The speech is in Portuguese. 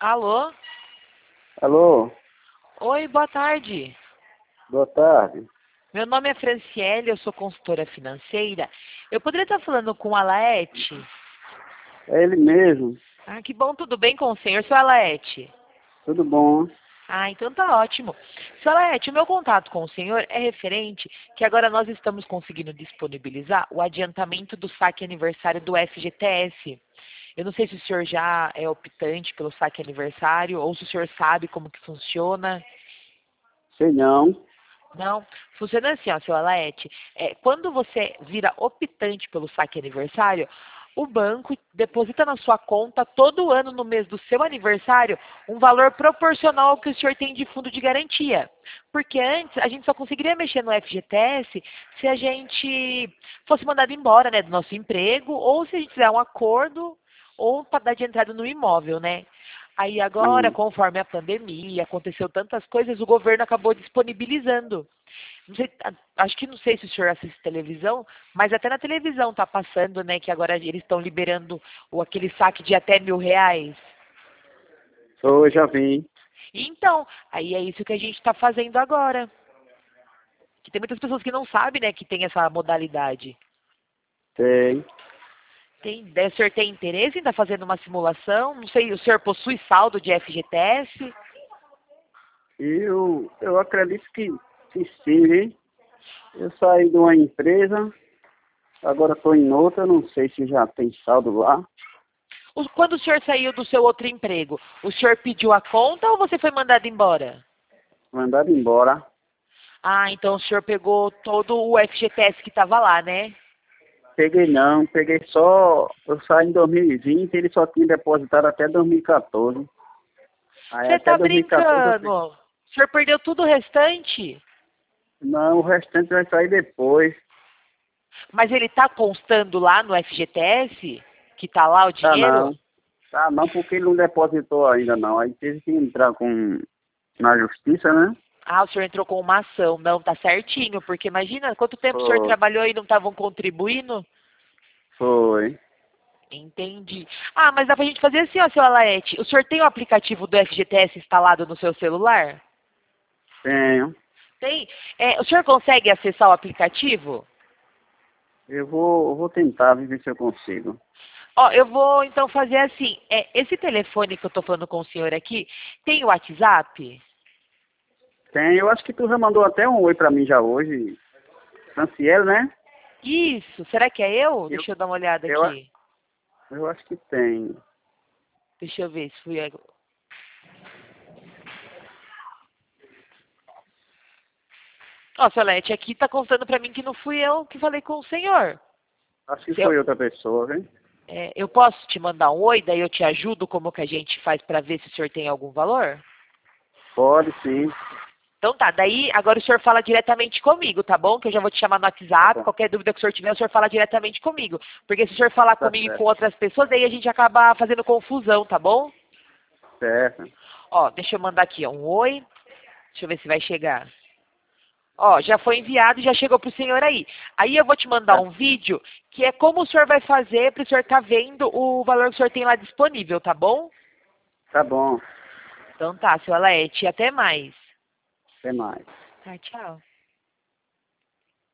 Alô? Alô, Oi, boa tarde. boa tarde. Meu nome é Franciele, eu sou consultora financeira. Eu poderia estar falando com o Alaete? É ele mesmo. Ah, que bom, tudo bem com o senhor, seu Alaete? Tudo bom? Ah, então tá ótimo. Seu Alaete, o meu contato com o senhor é referente que agora nós estamos conseguindo disponibilizar o adiantamento do saque aniversário do FGTS. Eu não sei se o senhor já é optante pelo saque aniversário ou se o senhor sabe como que funciona. Sei não. Não, funciona assim, ó, seu Alaete. Quando você vira optante pelo saque aniversário, o banco deposita na sua conta todo ano no mês do seu aniversário um valor proporcional ao que o senhor tem de fundo de garantia. Porque antes a gente só conseguiria mexer no FGTS se a gente fosse mandado embora, né, do nosso emprego, ou se a gente fizer um acordo, ou para dar de entrada no imóvel, né? Aí agora, Hum. conforme a pandemia, aconteceu tantas coisas, o governo acabou disponibilizando. Não sei, acho que não sei se o senhor assiste televisão, mas até na televisão está passando, né, que agora eles estão liberando aquele saque de até R$ 1.000. Sou, já vi. Então, aí é isso que a gente está fazendo agora. Que tem muitas pessoas que não sabem, né, que tem essa modalidade. Sei. O senhor tem interesse em estar fazendo uma simulação? Não sei, o senhor possui saldo de FGTS? Eu acredito que sim, hein? Eu saí de uma empresa, agora estou em outra, não sei se já tem saldo lá. Quando o senhor saiu do seu outro emprego, o senhor pediu a conta ou você foi mandado embora? Mandado embora. Ah, então o senhor pegou todo o FGTS que estava lá, né? Peguei não, peguei só. Eu saí em 2020, ele só tinha depositado até 2014. Aí Você até está 2014 eu brincando? peguei. O senhor perdeu tudo o restante? Não, o restante vai sair depois. Mas ele está constando lá no FGTS? Que está lá o Tá dinheiro? não. Tá não, porque ele não depositou ainda não. Aí teve que entrar na justiça, né? Ah, o senhor entrou com uma ação. Não, tá certinho, porque imagina quanto tempo o senhor Foi. trabalhou e não estavam contribuindo? Foi. Entendi. Ah, mas dá pra gente fazer assim, ó, seu Alaete. O senhor tem o aplicativo do FGTS instalado no seu celular? Tenho. Tem? O senhor consegue acessar o aplicativo? Eu vou tentar ver se eu consigo. Ó, eu vou então fazer assim. Esse telefone que eu tô falando com o senhor aqui, tem o WhatsApp? Tenho. Eu acho que tu já mandou até um oi pra mim já hoje. Franciele, né? Isso, será que é eu? Eu, Deixa eu dar uma olhada eu, aqui. eu acho que tem. Deixa eu ver se fui eu. Ó, seu Lete, aqui tá constando pra mim que não fui eu que falei com o senhor. Acho que Se eu, foi outra pessoa, hein? eu posso te mandar um oi, daí eu te ajudo como que a gente faz pra ver se o senhor tem algum valor? Pode sim. Então tá, daí agora o senhor fala diretamente comigo, tá bom? Que eu já vou te chamar no Tá WhatsApp, bom. qualquer dúvida que o senhor tiver, o senhor fala diretamente comigo. Porque se o senhor falar Tá comigo e com certo. outras pessoas, daí a gente acaba fazendo confusão, tá bom? Certo. Ó, deixa eu mandar aqui, ó, um oi. Deixa eu ver se vai chegar. Ó, já foi enviado e já chegou pro senhor aí. Aí eu vou te mandar Tá, um vídeo que é como o senhor vai fazer para o senhor estar vendo o valor que o senhor tem lá disponível, tá bom? tá bom. Então tá, seu Alaete, até mais. Até mais. Tá, tchau.